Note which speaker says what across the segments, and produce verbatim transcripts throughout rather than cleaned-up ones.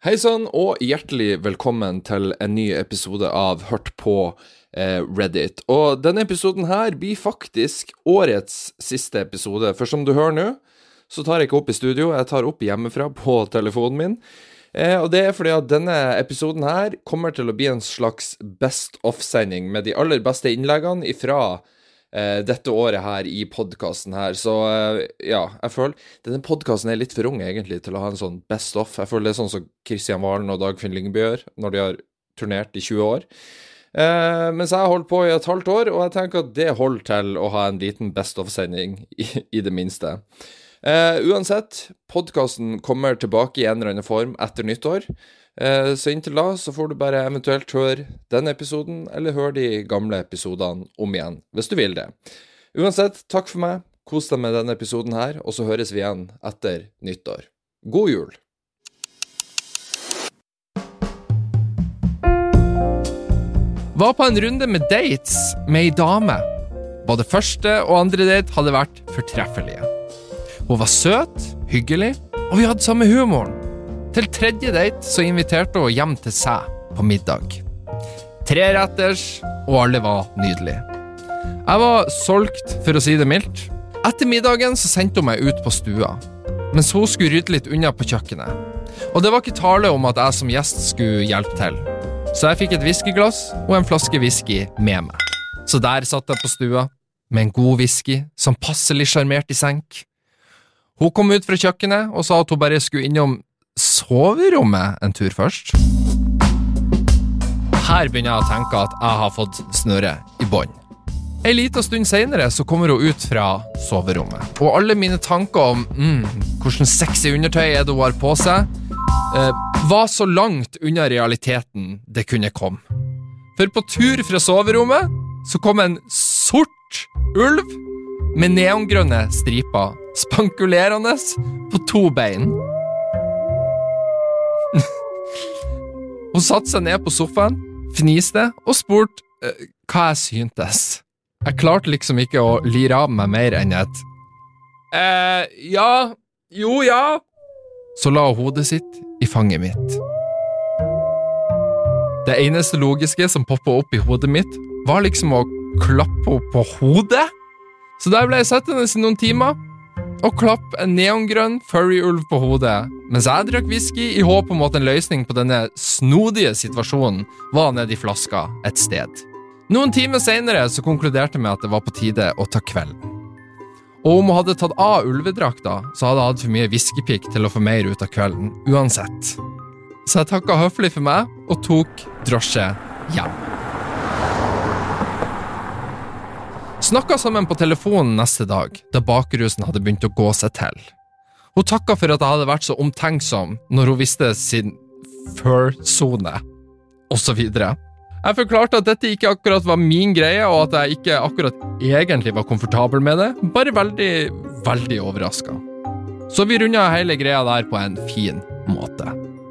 Speaker 1: Hei sann, og hjertelig velkommen til en ny episode av Hørt på eh, Reddit. Og denne episoden her blir faktisk årets siste episode, for som du hører nå, så tar jeg ikke opp i studio, jeg tar opp hjemmefra på telefonen min. Eh, og det er fordi at denne episoden her kommer til å bli en slags best-of-sending med de aller beste innleggene ifra eh, dette året her i podcasten her. Så eh, ja, jeg føler denne podcasten er litt for ung egentlig til å ha en sånn best-of. Jeg føler det er sånn som Kristian Valen og Dagfinn Lyngbø gjør når de har turnert i tjue år. Eh, mens jeg har holdt på i et halvt år, og jeg tenker at det holder til å ha en liten best-of-sending i, i det minste. Uh, uansett, podcasten kommer tilbake i en eller annen form etter nyttår, uh, så inntil da så får du bare eventuelt høre denne episoden, eller høre de gamle episodene om igjen, hvis du vil det. Uansett, takk for meg, kos deg med denne episoden her, og så høres vi igjen etter nyttår. God jul! Var på en runde med dates med ei dame. Både første og andre date hadde vært fortreffelige. Hun var søt, hyggelig, og vi hadde samme humoren. Til tredje date så inviterte hun hjem til seg på middag. Tre retters, og alle var nydelige. Jeg var solgt, for å si det mildt. Etter middagen så sendte hun meg ut på stua, mens hun skulle rydde litt unna på kjøkkenet. Og det var ikke tale om at jeg som gjest skulle hjelpe til. Så jeg fikk et whiskyglass og en flaske whisky med meg. Så der satt jeg på stua, med en god whisky, som passelig sjarmert i senk. Hun kom ut fra kjøkkenet og sa at hun bare skulle innom soverommet en tur først. Her begynner jeg å tenke at jeg har fått snøre i bånd. En liten stund senere så kommer hun ut fra soverommet, og alle mine tanker om mm, hvordan sexy undertøy er det hun har på seg, eh, var så langt unna realiteten det kunne komme. For på tur fra soverommet så kom en sort ulv med neongrønne striper, spankulerende på to bein. Hun satte seg ned på sofaen, fniste og spurte uh, hva jeg syntes. Jeg klarte liksom ikke å lire av meg mer enn et eh, ja, jo ja. Så la hun hodet sitt i fanget mitt. Det eneste logiske som poppet opp i hodet mitt var liksom å klappe henne på hodet. Så der ble jeg settende i noen timer og klapp en neongrønn furry-ulv på hodet, mens jeg drakk whisky i håp om at en løsning på denne snodige situasjonen var nede i flaska et sted. Noen timer senere så konkluderte jeg med at det var på tide å ta kvelden. Og om hun hadde tatt av ulvedrakta, så hadde jeg hatt for mye whiskypikk til å få mer ut av kvelden, uansett. Så jeg takket høflig for meg og tok drosje hjem. Snakket sammen på telefonen neste dag, da bakrusen hadde begynt å gå seg til. Hun takket for at jeg hadde vært så omtenksom når hun visste sin fur-zone, og så videre. Jeg forklarte at dette ikke akkurat var min greie, og at jeg ikke akkurat egentlig var komfortabel med det, bare veldig, veldig overrasket. Så vi rundet hele greia der på en fin måte.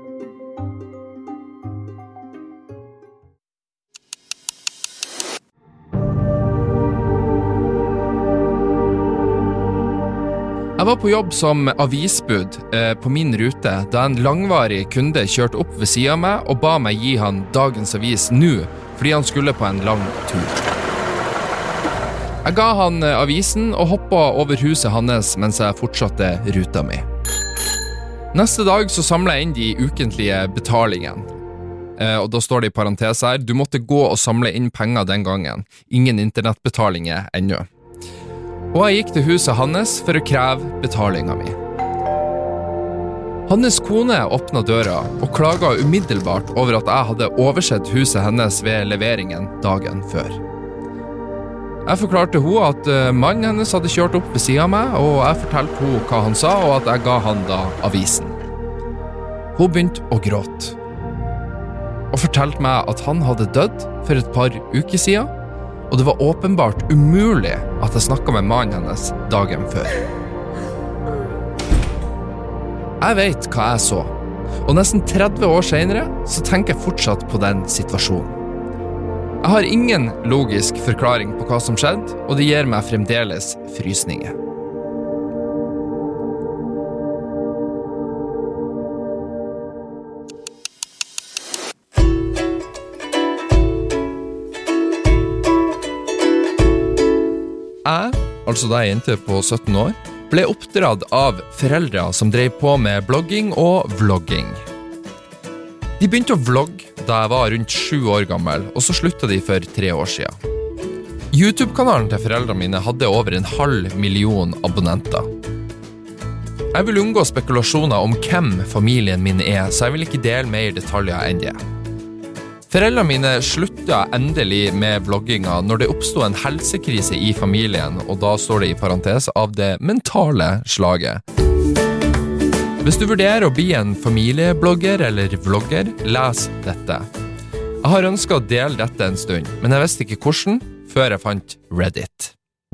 Speaker 1: Jeg var på jobb som avisbud eh, på min rute da en langvarig kunde kjørte opp ved siden av meg og ba meg gi han dagens avis nå, fordi han skulle på en lang tur. Jeg ga han eh, avisen og hoppet over huset hans mens jeg fortsatte ruta mi. Neste dag så samlet jeg inn de ukentlige betalingene. Eh, og da står det i parentes her, du måtte gå og samle inn penger den gangen. Ingen internettbetalinger ennå. Og jeg gikk til huset hans for å kreve betalinga mi. Hans kone åpnet døra og klaget umiddelbart over at jeg hadde oversett huset hennes ved leveringen dagen før. Jeg forklarte henne at mannen hennes hadde kjørt opp ved siden av meg, og jeg fortalte henne hva han sa, og at jeg ga han da avisen. Hun begynte å gråte, og fortalte meg at han hadde dødd for et par uker siden, og det var åpenbart umulig at jeg snakket med mannen hennes dagen før. Jeg vet hva jeg så, og nesten tretti år senere så tenker jeg fortsatt på den situasjonen. Jeg har ingen logisk forklaring på hva som skjedde, og det gir meg fremdeles frysninger. jeg, altså da jeg jente på sytten år, ble oppdratt av foreldre som drev på med blogging og vlogging. De begynte å vlogge da jeg var rundt sju år gammel, og så sluttet de for tre år siden. YouTube-kanalen til foreldrene mine hadde over en halv million abonnenter. Jeg vil unngå spekulasjoner om hvem familien min er, så jeg vil ikke dele mer detaljer enn det. Foreldrene mine sluttet endelig med vlogginga når det oppstod en helsekrise i familien, og da står det i parentes av det mentale slaget. Hvis du vurderer å bli en familieblogger eller vlogger, les dette. Jeg har ønsket å dele dette en stund, men jeg visste ikke hvordan, før jeg fant Reddit.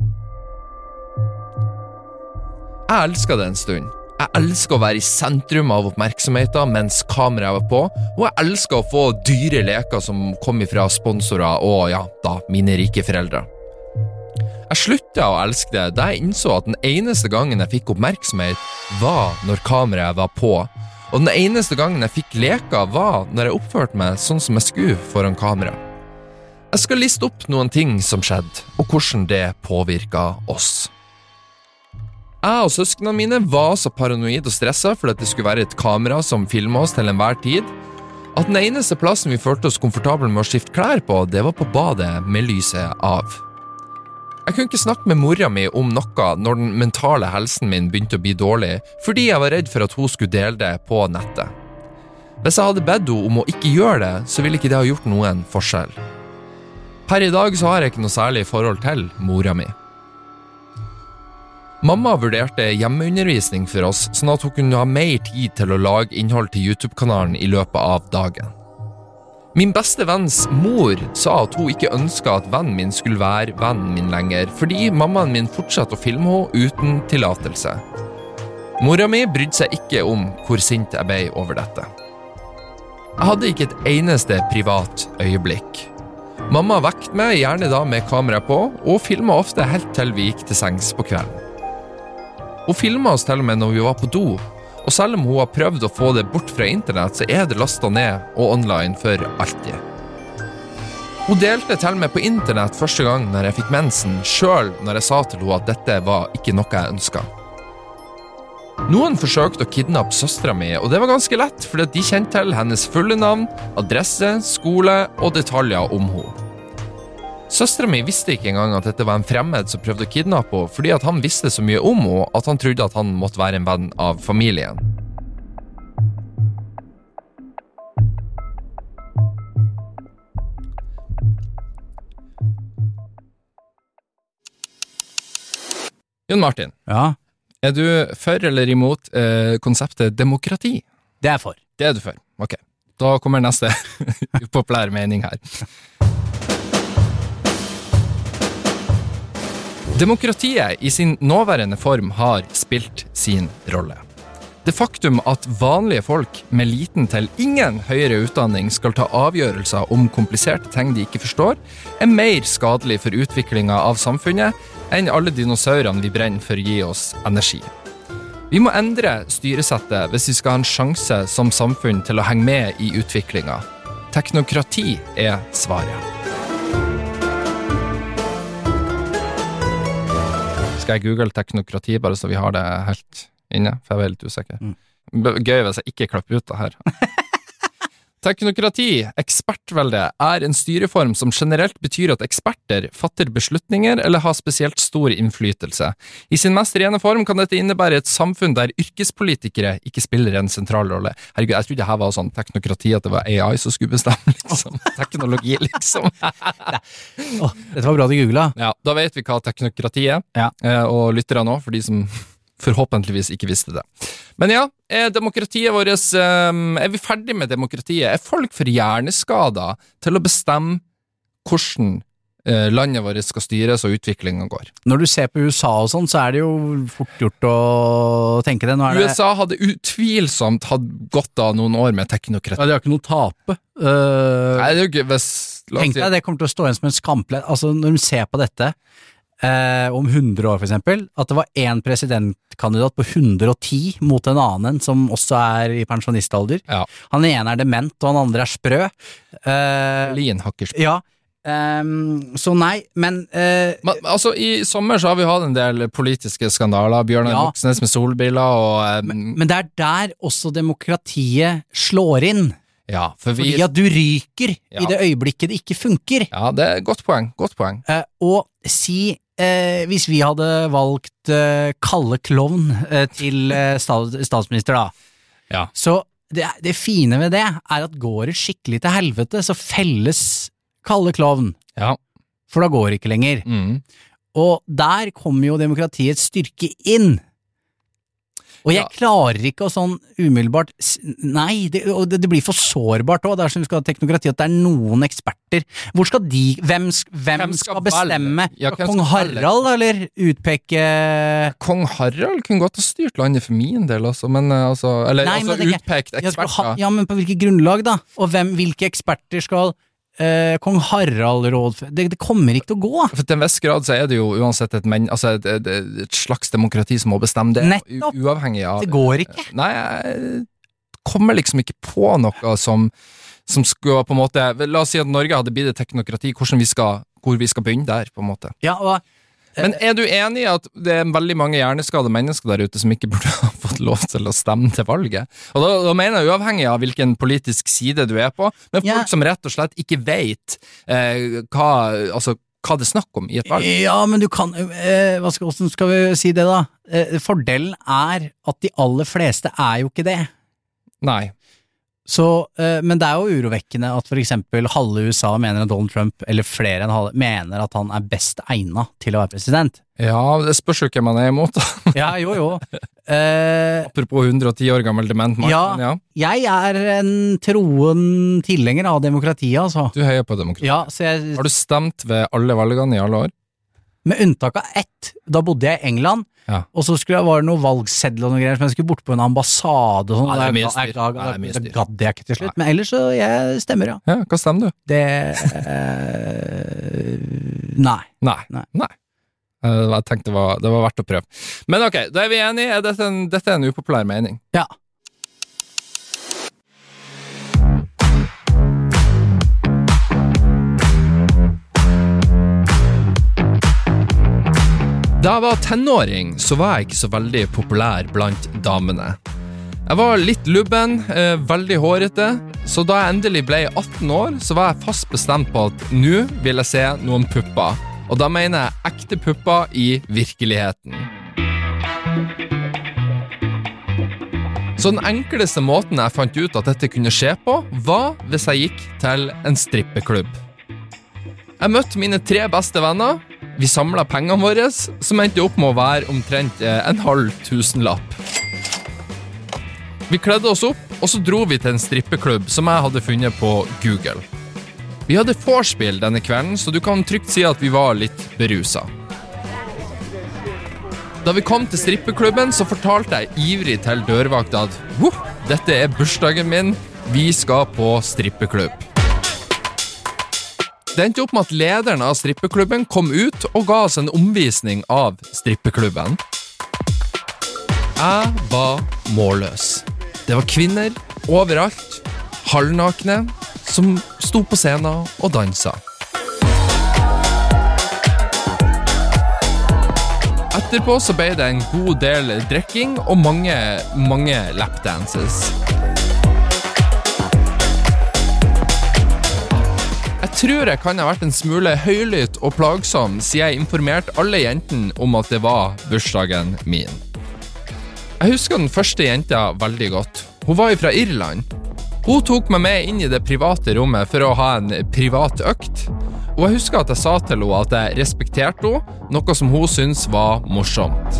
Speaker 1: Jeg elsket det en stund. Jeg elsker å være i sentrum av oppmerksomheten mens kameraet var på, og jeg elsker å få dyre leker som kom fra sponsorer og, ja, da, mine rike foreldre. Jeg sluttet å elske det da jeg innså at den eneste gangen jeg fikk oppmerksomhet var når kameraet var på, og den eneste gangen jeg fikk leker var når jeg oppførte meg sånn som jeg skulle foran kamera. Jeg skal liste opp noen ting som skjedde, og hvordan det påvirket oss. Jeg og søskene mine var så paranoid og stresset for at det skulle være et kamera som filmet oss til enhver tid, at den eneste plassen vi følte oss komfortable med å skifte klær på, det var på badet med lyset av. Jeg kunne ikke snakke med mora mi om noe når den mentale helsen min begynte å bli dårlig, fordi jeg var redd for at hun skulle dele det på nettet. Hvis jeg hadde bedt henne om å ikke gjøre det, så ville ikke det ha gjort noen forskjell. Per i dag så har jeg ikke noe særlig forhold til mora mi. Mamma vurderte hjemmeundervisning for oss, sånn at hun kunne ha mer tid til å lage innhold til YouTube-kanalen i løpet av dagen. Min beste venns mor sa at hun ikke ønsket at vennen min skulle være vennen min lenger, fordi mammaen min fortsatte å filme henne uten tillatelse. Mora mi brydde seg ikke om hvor sint jeg ble over dette. Jeg hadde ikke et eneste privat øyeblikk. Mamma vekket meg gjerne da med kamera på, og filmet ofte helt til vi gikk til sengs på kvelden. Hun filmet oss til og med når vi var på do, og selv om hun har prøvd å få det bort fra internett, så er det lastet ned og online for alltid. Hun delte til og med på internett første gang når jeg fikk mensen, selv når jeg sa til henne at dette var ikke noe jeg ønsket. Noen forsøkte å kidnappe søstera mi, og det var ganske lett, fordi de kjente til hennes fulle navn, adresse, skole og detaljer om henne. Søstera mi visste ikke engang at dette var en fremmed som prøvde å kidnappe henne, fordi at han visste så mye om henne at han trodde at han måtte være en venn av familien. Jon Martin,
Speaker 2: Ja,
Speaker 1: er du for eller imot eh, konseptet demokrati?
Speaker 2: det er for.
Speaker 1: Det er du for, ok. Da kommer neste upopulære mening her. Demokratiet i sin nåværende form har spilt sin rolle. Det faktum at vanlige folk med liten til ingen høyere utdanning skal ta avgjørelser om kompliserte ting de ikke forstår, er mer skadelig for utviklingen av samfunnet enn alle dinosaurene vi brenner for å gi oss energi. Vi må endre styresettet hvis vi skal ha en sjanse som samfunn til å henge med i utviklingen. Teknokrati er svaret. Skal jeg google teknokrati, bare så vi har det helt inne, for jeg er litt usikker. Mm. Gøy hvis jeg ikke klapper ut det her. Teknokrati, ekspertvelde, er en styreform som generelt betyr at eksperter fatter beslutninger eller har spesielt stor innflytelse. I sin mest rene form kan dette innebære et samfunn der yrkespolitikere ikke spiller en sentral rolle. Herregud, jeg trodde det her var sånn teknokrati, at det var A I som skulle bestemme, liksom. Teknologi, liksom.
Speaker 2: oh, dette var bra til Google, da.
Speaker 1: Ja, da vet vi hva teknokrati er,
Speaker 2: ja.
Speaker 1: Og lyttere nå, for de som forhåpentligvis ikke visste det. Men ja, er demokratiet vårt, er vi ferdig med demokratiet? Er folk for hjerneskader til å bestemme hvordan landet vårt skal styres og utviklingen går?
Speaker 2: Når du ser på U S A og sånn, så er det jo fort gjort å tenke det. Nå er det...
Speaker 1: U S A hadde utvilsomt hatt godt av noen år med teknokrati.
Speaker 2: Ja, de har ikke noe tape. Uh...
Speaker 1: Nei, det er jo ikke... Hvis...
Speaker 2: Tenk deg, det kommer til å stå igjen som en skamplett. Altså, når du ser på dette, Eh, om hundre år for eksempel, at det var en presidentkandidat på hundre og ti mot en annen som også er i pensjonistalder.
Speaker 1: Ja.
Speaker 2: Han ene er dement, og han andre er sprø. Eh,
Speaker 1: Lien hakker sprø.
Speaker 2: Ja, Um, så nei, men, uh,
Speaker 1: men altså, i sommer så har vi hatt en del politiske skandaler, Bjørnar
Speaker 2: ja,
Speaker 1: Moxnes med solbriller og um,
Speaker 2: men, men det er der også demokratiet slår inn.
Speaker 1: Ja, for vi,
Speaker 2: fordi at du ryker
Speaker 1: ja.
Speaker 2: i det øyeblikket det ikke funker.
Speaker 1: Ja, det er et godt poeng, godt poeng.
Speaker 2: Uh, og si, uh, hvis vi hadde valgt uh, Kalle Klovn uh, til uh, stats, statsminister da,
Speaker 1: ja.
Speaker 2: så det, det fine ved det er at går det skikkelig til helvete, så felles Kalle Klovn.
Speaker 1: Ja.
Speaker 2: For da går det ikke lenger.
Speaker 1: Mm.
Speaker 2: Og der kommer jo demokratiets styrke inn. Og jeg ja. klarer ikke å sånn umiddelbart, nei, det, det, det blir for sårbart også, det er som vi skal ha teknokrati, at det er noen eksperter. Hvor skal de, hvem, hvem, hvem skal, skal bestemme? Ja, Kong Harald, eller utpeke...
Speaker 1: Kong Harald kunne godt ha styrt landet for min del, altså, men altså, eller nei, altså men utpekt eksperter.
Speaker 2: Ha, ja, men på hvilket grunnlag da? Og hvem, hvilke eksperter skal... Uh, Kong Harald råd det, det kommer ikke til å gå.
Speaker 1: For til en viss grad så er det jo uansett et, men, altså et, et, et slags demokrati som må bestemme det.
Speaker 2: Nettopp,
Speaker 1: uavhengig av
Speaker 2: det går ikke.
Speaker 1: Nei, jeg kommer liksom ikke på noe som, som skulle på en måte, la oss si at Norge hadde blitt et teknokrati, hvordan vi skal, hvor vi skal begynne der på en måte.
Speaker 2: Ja, og
Speaker 1: men er du enig i at det er veldig mange hjerneskadede mennesker der ute som ikke burde ha fått lov til å stemme til valget? Og da, da mener jeg uavhengig av hvilken politisk side du er på, men folk ja. som rett og slett ikke vet eh, hva, altså, hva det er snakk om i et valg.
Speaker 2: Ja, men du kan, eh, hva skal, hvordan skal vi si det da? Eh, fordelen er at de aller fleste er jo ikke det.
Speaker 1: Nei.
Speaker 2: Så, uh, men det er jo urovekkende at for eksempel halve U S A mener at Donald Trump, eller flere enn halve, mener at han er best egnet til å være president.
Speaker 1: Ja, det spørs jo hvem man er imot.
Speaker 2: ja, jo, jo. Uh,
Speaker 1: Apropos hundre og ti år gammel dement mann.
Speaker 2: Ja,
Speaker 1: ja,
Speaker 2: jeg er en troen tilhenger av demokratiet, altså.
Speaker 1: Du heier på demokratiet.
Speaker 2: Ja, så jeg...
Speaker 1: Har du stemt ved alle valgene i alle år?
Speaker 2: Med unntak av ett, da bodde jeg i England,
Speaker 1: ja.
Speaker 2: og så skulle jeg, var det noe valgseddel og noe greier, som jeg skulle bort på en ambassade og sånn,
Speaker 1: ja, det er mye
Speaker 2: styr.
Speaker 1: styr.
Speaker 2: Da, da, da, da gadd jeg ikke til slutt, ja. Men ellers så jeg stemmer, ja.
Speaker 1: Ja, hva stemmer du?
Speaker 2: Det, øh, nei.
Speaker 1: Nei, nei. nei. Jeg tenkte det var, det var verdt å prøve. Men ok, da er vi enige, er dette en, dette er en upopulær mening?
Speaker 2: Ja.
Speaker 1: Da jeg var tenåring, så var jeg ikke så veldig populær blant damene. Jeg var litt lubben, eh, veldig hårete, så da jeg endelig ble atten år, så var jeg fast bestemt på at nå vil jeg se noen pupper. Og da mener jeg ekte pupper i virkeligheten. Så den enkleste måten jeg fant ut at dette kunne skje på, var hvis jeg gikk til en strippeklubb. Jeg møtte mine tre beste venner. Vi samlet pengene våre, som endte opp med å være omtrent en halv tusenlapp. Vi kledde oss opp, og så dro vi til en strippeklubb som jeg hadde funnet på Google. Vi hadde vorspiel denne kvelden, så du kan trygt si at vi var litt beruset. Da vi kom til strippeklubben, så fortalte jeg ivrig til dørvakta at «Wow, dette er bursdagen min, vi skal på strippeklubb». Det endte opp med at lederen av strippeklubben kom ut og ga oss en omvisning av strippeklubben. Jeg var målløs. Det var kvinner overalt, halvnakne, som sto på scenen og dansa. Etterpå så ble det en god del drikking og mange, mange lapdances. Jeg tror jeg kan ha vært en smule høylytt og plagsom, siden jeg informerte alle jentene om at det var bursdagen min. Jeg husker den første jenta veldig godt. Hun var fra Irland. Hun tok meg med inn i det private rommet for å ha en privat økt, og jeg husker at jeg sa til henne at jeg respekterte henne, noe som hun syntes var morsomt.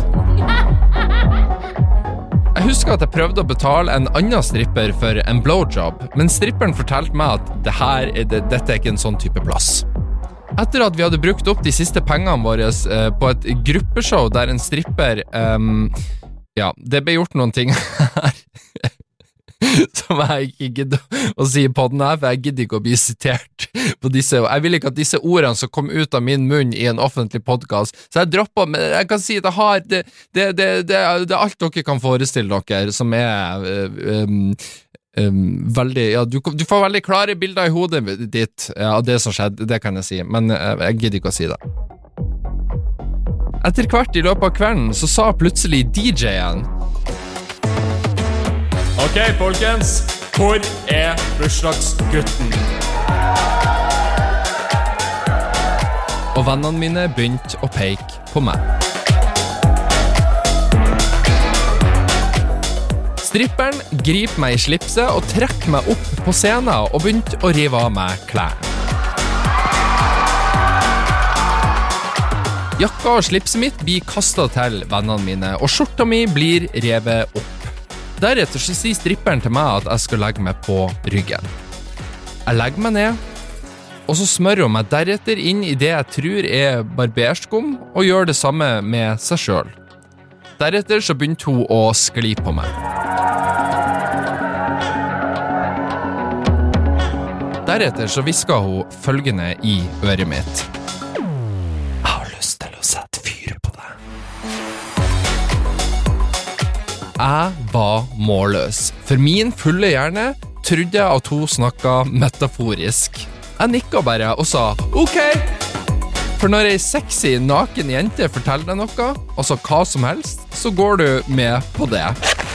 Speaker 1: Jeg husker at jeg prøvde å betale en annen stripper for en blowjob, men stripperen fortalte meg at det her, det, dette er ikke en sånn type plass. Etter at vi hadde brukt opp de siste pengene våre eh, på et gruppeshow der en stripper, um, ja, det ble gjort noen ting her som jeg ikke gidder å si på den her, for jeg gidder ikke å bli sitert på disse, jeg vil ikke at disse ordene som kom ut av min munn i en offentlig podcast, så jeg dropper, men jeg kan si at jeg har, det, det, det, det, det er alt dere kan forestille dere, som er um, um, veldig, ja, du, du får veldig klare bilder i hodet ditt ja, av det som skjedde, det kan jeg si, men uh, jeg gidder ikke å si det. Etter hvert i løpet av kvelden så sa plutselig D J-en Ok, folkens, hvor er bursdagsgutten? Og vennene mine begynte å peke på meg. Stripperen griper meg i slipset og trekker meg opp på scenen og begynte å rive av meg klær. Jakka og slipset mitt blir kastet til vennene mine, og skjorta mi blir revet opp. Deretter så sier stripperen til meg at jeg skal legge meg på ryggen. Jeg legger meg ned, og så smører hun meg deretter inn i det jeg tror er barberskum, og gjør det samme med seg selv. Deretter så begynte hun å skli på meg. Deretter så visket hun følgende i øret mitt. Jeg har lyst til å sette fyr på deg. Jeg var målløs. For min fulle hjerne trodde jeg at hun snakket metaforisk. Jeg nikket bare og sa, ok. For når en sexy, naken jente forteller deg noe, altså hva som helst, så går du med på det.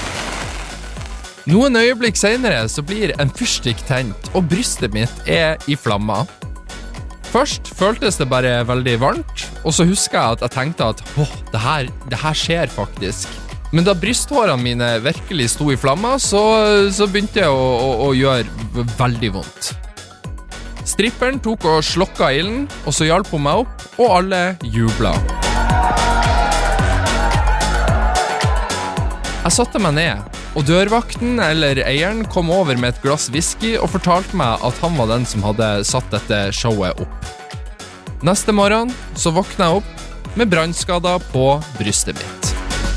Speaker 1: Noen øyeblikk senere så blir en fyrstikk tent, og brystet mitt er i flammer. Først føltes det bare veldig varmt, og så husker jeg at jeg tenkte at åh, det her, det her skjer faktisk. Men da brysthårene mine virkelig sto i flammer, så, så begynte jeg å, å, å gjøre veldig vondt. Stripperen tok og slokka ilden, og så hjalp hun meg opp, og alle jublet. Jeg satte meg ned, og dørvakten eller eieren kom over med et glass whisky og fortalte meg at han var den som hadde satt dette showet opp. Neste morgen så våknet jeg opp med brannskader på brystet mitt.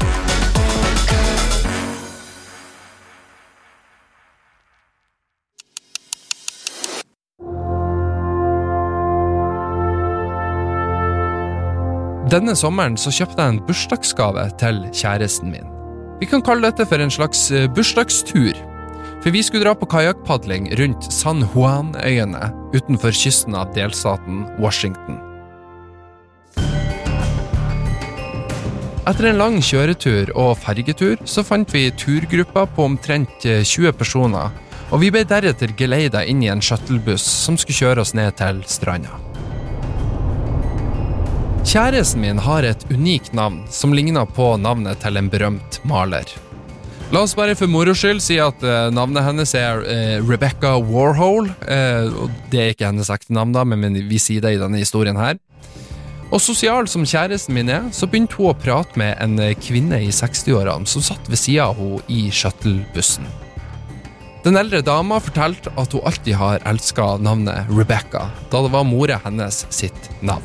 Speaker 1: Denne sommeren så kjøpte jeg en bursdagsgave til kjæresten min. Vi kan kalle dette for en slags bursdagstur, for vi skulle dra på kajakkpadling rundt San Juan-øyene utenfor kysten av delstaten Washington. Etter en lang kjøretur og fergetur så fant vi turgrupper på omtrent tjue personer, og vi ble deretter geleidet inn i en shuttlebuss som skulle kjøre oss ned til stranda. Kjæresten min har et unikt navn som ligner på navnet til en berømt maler. La oss bare for moro skyld si at uh, navnet hennes er uh, Rebecca Warhol, uh, og det er ikke hennes ekte navn da, men vi sier det i denne historien her. Og sosial som kjæresten min er, så begynte hun å prate med en kvinne i seksti-årene som satt ved siden av henne i shuttlebussen. Den eldre dama fortalte at hun alltid har elsket navnet Rebecca, da det var mora hennes sitt navn.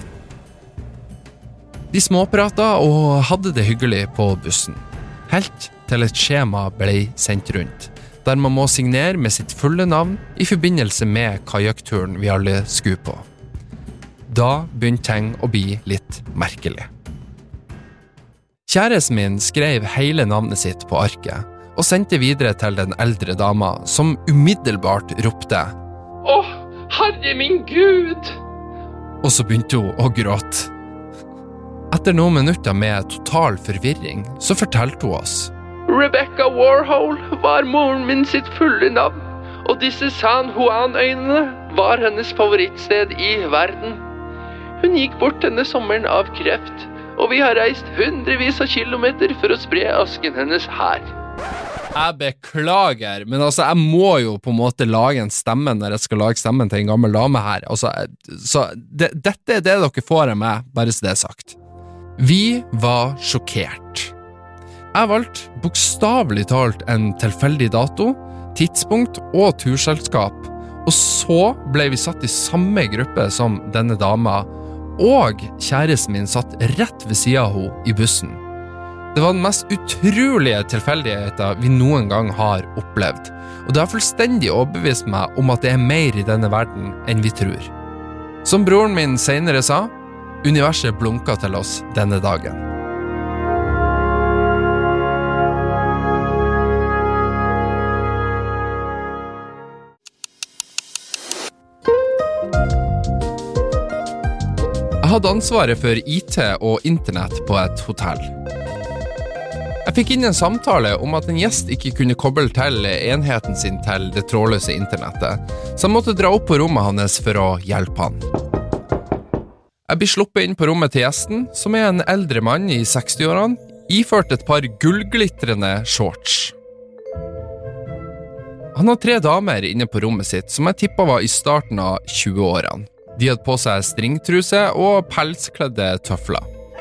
Speaker 1: De småpratet og hadde det hyggelig på bussen, helt til et skjema ble sendt rundt, der man må signere med sitt fulle navn i forbindelse med kajakkturen vi alle skulle på. Da begynte ting å bli litt merkelig. Kjæresten min skrev hele navnet sitt på arket, og sendte videre til den eldre dama, som umiddelbart ropte «Åh, herre min Gud!» Og så begynte hun å gråte. Etter noen minutter med total forvirring, så fortalte hun oss. Rebecca Warhol var moren min sitt fulle navn, og disse San Juan-øyene var hennes favorittsted i verden. Hun gikk bort denne sommeren av kreft, og vi har reist hundrevis av kilometer for å spre asken hennes her. Jeg beklager, men altså, jeg må jo på en måte lage en stemme når jeg skal lage stemmen til en gammel dame her. Altså, så det, dette er det dere får av meg, bare så det er sagt. Vi var sjokkert. Jeg valgte bokstavelig talt en tilfeldig dato, tidspunkt og turselskap, og så ble vi satt i samme gruppe som denne dama, og kjæresten min satt rett ved siden av henne i bussen. Det var den mest utrolige tilfeldigheten vi noen gang har opplevd, og det har fullstendig overbevist meg om at det er mer i denne verden enn vi tror. Som broren min senere sa, universet blunket til oss denne dagen. Jeg hadde ansvaret for I T og internett på et hotell. Jeg fikk inn en samtale om at en gjest ikke kunne koble til enheten sin til det trådløse internettet, så jeg måtte dra opp på rommet hans for å hjelpe han. Jeg blir sluppet inn på rommet til gjesten, som er en eldre mann i sekstiårene, iført et par gullglitrende shorts. Han har tre damer inne på rommet sitt, som jeg tippet var i starten av tjueårene. De hadde på seg stringtruse og pelskledde tøfler.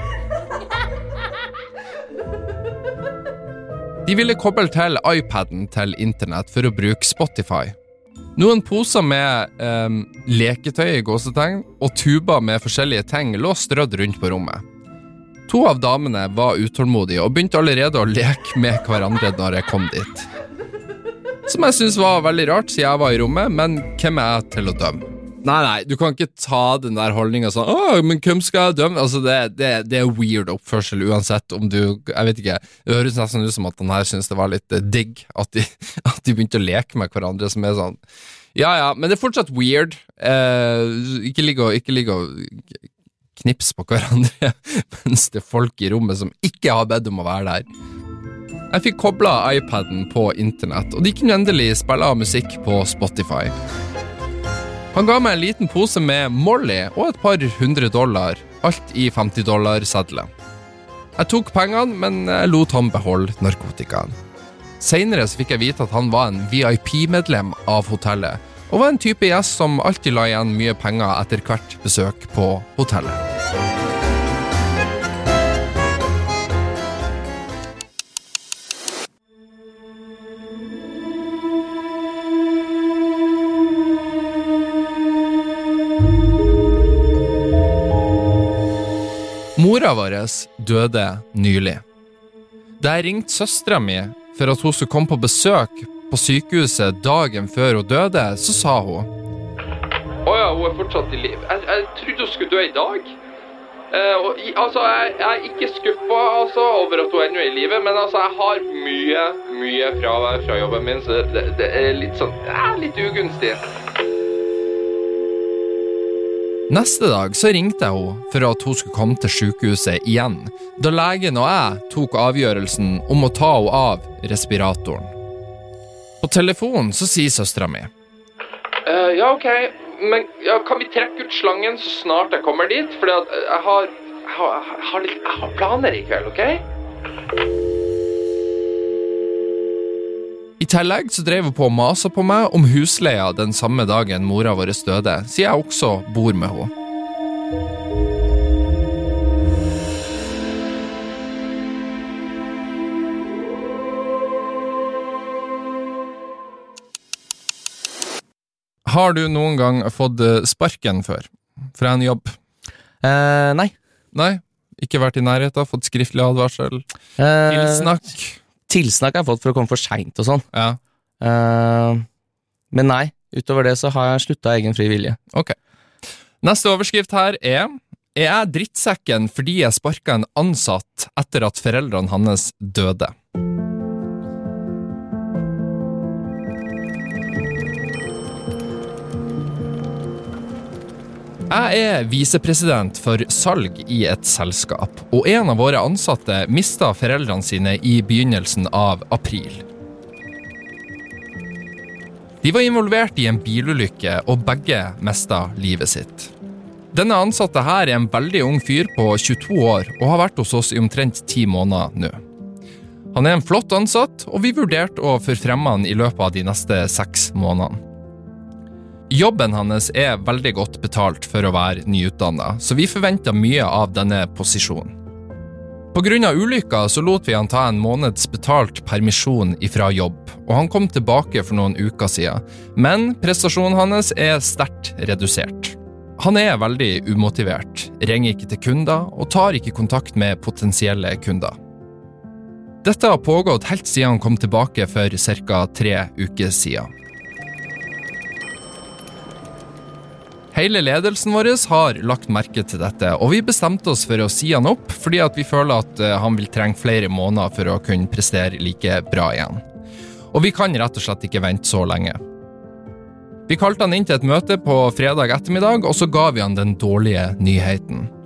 Speaker 1: De ville koble til iPaden til internett for å bruke Spotify. Noen poser med eh, leketøy i gåsetegn og tuber med forskjellige ting lå strødd rundt på rommet. To av damene var utålmodige og begynte allerede å leke med hverandre når jeg kom dit. Som jeg synes var veldig rart, siden jeg var i rommet, men hvem er jeg til å dømme? Nei, nei, du kan ikke ta den der holdningen sånn, åh, men hvem skal jeg dømme? Altså, det, det, det er weird oppførsel uansett om du, jeg vet ikke, det høres nesten ut som at den her synes det var litt digg, at de, at de begynte å leke med hverandre, som er sånn, ja, ja, men det er fortsatt weird, eh, ikke ligge og, ikke ligge og knips på hverandre, mens det er folk i rommet som ikke har bedt om å være der. Jeg fikk koblet iPaden på internett, og de kunne endelig spille av musikk på Spotify. Han ga meg en liten pose med Molly og et par hundre dollar, alt i femti dollar sedler. Jeg tok pengene, men jeg lot han beholde narkotikaen. Senere så fikk jeg vite at han var en V I P-medlem av hotellet, og var en type gjest som alltid la igjen mye penger etter hvert besøk på hotellet. Mora vår døde nylig. Da jeg ringte søstera mi for at hun skulle komme på besøk på sykehuset dagen før hun døde, så sa hun Åja, hun er fortsatt i liv. Jeg, jeg trodde hun skulle dø i dag. Eh, og, altså, jeg, jeg er ikke skuffet altså, over at hun ennå er i livet, men altså, jeg har mye, mye fravær fra jobben min, så det, det er litt sånn, det er litt ugunstig. Neste dag så ringte jeg henne for at hun skulle komme til sykehuset igjen, da legen og jeg tok avgjørelsen om å ta henne av respiratoren. På telefonen så sier søstera mi uh, Ja, ok, men ja, kan vi trekke ut slangen så snart jeg kommer dit? Fordi at jeg har, jeg har, jeg har, litt, jeg har planer i kveld, ok? I tillegg så drev hun på å mase på meg om husleia den samme dagen mora vår døde, siden jeg også bor med henne. Har du noen gang fått sparken før? Fra en jobb?
Speaker 3: Eh, nei.
Speaker 1: Nei? Ikke vært i nærheten, fått skriftlig advarsel?
Speaker 3: Eh,
Speaker 1: Tilsnakk?
Speaker 3: Tilsnakk har jeg fått for å komme for sent og sånn.
Speaker 1: Ja.
Speaker 3: Uh, men nei, utover det så har jeg sluttet egen fri vilje.
Speaker 1: Ok. Neste overskrift her er Er jeg drittsekken fordi jeg sparket en ansatt etter at foreldrene hans døde? Jeg er visepresident for salg i et selskap, og en av våre ansatte mistet foreldrene sine i begynnelsen av april. De var involvert i en bilulykke, og begge mistet livet sitt. Denne ansatte her er en veldig ung fyr på tjueto år, og har vært hos oss i omtrent ti måneder nå. Han er en flott ansatt, og vi vurderte å forfremme han i løpet av de neste seks månedene. Jobben hans er veldig godt betalt for å være nyutdannet, så vi forventer mye av denne posisjonen. På grunn av ulykka så lot vi han ta en måneds betalt permisjon ifra jobb, og han kom tilbake for noen uker siden, men prestasjonen hans er sterkt redusert. Han er veldig umotivert, ringer ikke til kunder og tar ikke kontakt med potensielle kunder. Dette har pågått helt siden han kom tilbake for cirka tre uker siden. Hele ledelsen vår har lagt merke til dette, og vi bestemte oss for å si han opp, fordi at vi føler at han vil trenge flere måneder for å kunne prestere like bra igjen. Og vi kan rett og slett ikke vente så lenge. Vi kalte han inn til et møte på fredag ettermiddag, og så ga vi han den dårlige nyheten.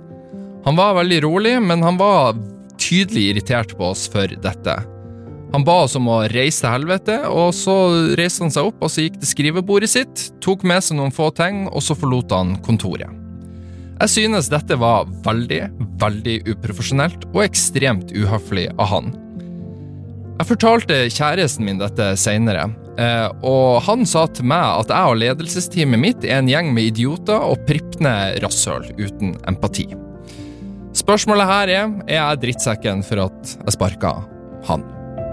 Speaker 1: Han var veldig rolig, men han var tydelig irritert på oss for dette. Han ba oss om å reise til helvete, og så reiste han seg opp, og så gikk til skrivebordet sitt, tok med seg noen få ting, og så forlot han kontoret. Jeg synes dette var veldig, veldig uprofesjonelt og ekstremt uhøflig av han. Jeg fortalte kjæresten min dette senere, og han sa til meg at jeg og ledelsesteamet mitt er en gjeng med idioter og prippende rasshøl uten empati. Spørsmålet her er, er jeg drittsekken for at jeg sparket han?